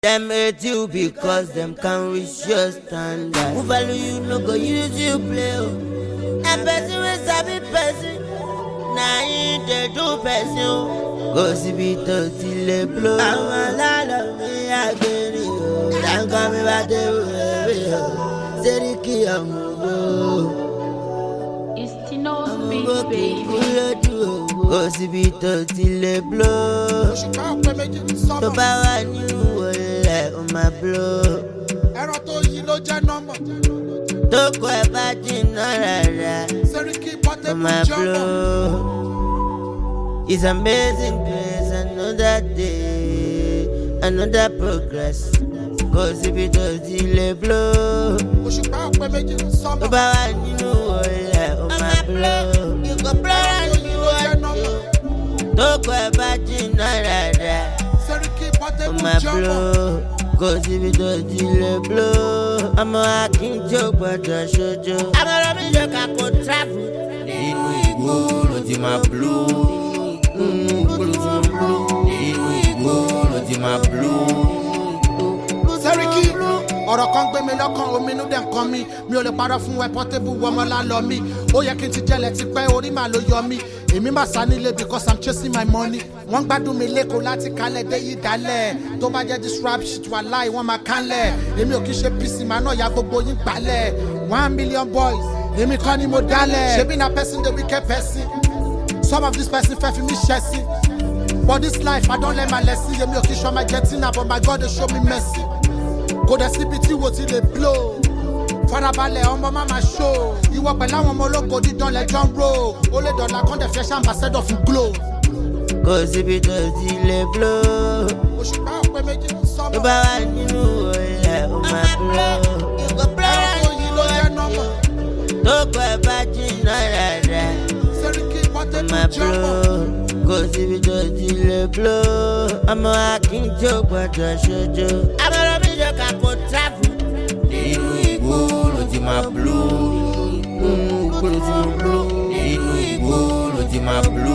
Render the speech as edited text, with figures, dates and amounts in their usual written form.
Them hate you because them can't reach your standard. Who value you no go use you play. And person with sabi person. Now you dey do person. Go see be to till they blow. I'm a lot of me again. Don't call me back there. Say the key I'm It's Tino's beat, baby. Go see be to till they blow. To power new like on my blow. To go back in on my blow. It's amazing grace, another day, another progress. Go see be to till they blow. To power new like on my blow. You go blow and you want to go back in on my blow, cause if it does delay blow, I'm a hacking joke, but I showed you. I'm a rubbish joke, I could travel. Go to my blue, go to my blue. Ọ̀rọ̀ kan gbé mi lọ́kàn ominú dẹ̀ ń kan mi ò lè parọ́ fún ẹ Portable ọmọ lálọ́ mi ó yẹ kí n ti jẹ́lẹ̀ ti pẹ́ orí màá ló yọ mí èmi máa sá nílé because I'm chasing my money wọ́n gbádùn mi lẹ́kọ̀ọ́ láti kálẹ̀ dé yí dálẹ̀ tó bá jẹ́ this rap shit wà láì wọ́n máa kálẹ̀ èmi ò kí ṣe PC màá náà ya gbogbo yín gbalẹ̀ 1 million boys èmi kọ́ ni mo dálẹ̀ ṣebí na person dey wicked person some of this person fẹ́ fi mí ṣẹ̀sìn but this life I don learn my lesson èmi ò kí ṣọ́ my jettina but my God dey show me mercy. Kò dẹ̀ síbi tí wo ti lè blow farabalẹ̀ ọmọ má máa show ìwọ pẹ̀lú àwọn ọmọ ológo dídán lẹ́jọ́ ń ro ó lè dọ̀là kan dẹ̀ fẹ́ ṣàmbàṣẹ́dọ̀ fún Glo. Kò síbi tó ti lè blow. Òṣùpá ọ̀pẹ méjì ń sọ́mọ́. Tó bá wà nínú ọ̀lẹ́ ó máa blow. Ìgò blow yìí ló jẹ́ nọ́mọ̀. Tó kọ ẹ bá jìnnà rárá. Sẹ́ríkì pọ́tẹ́ tó jọ́mọ̀. Kò síbi tó ti lè blow. Ọmọ akíntó gbọ́dọ̀ ṣojo. Àbọ̀rọ̀ mi jọ ká kó travel. Nínú igbó ló ti máa blow. Nínú igbó ló ti máa blow.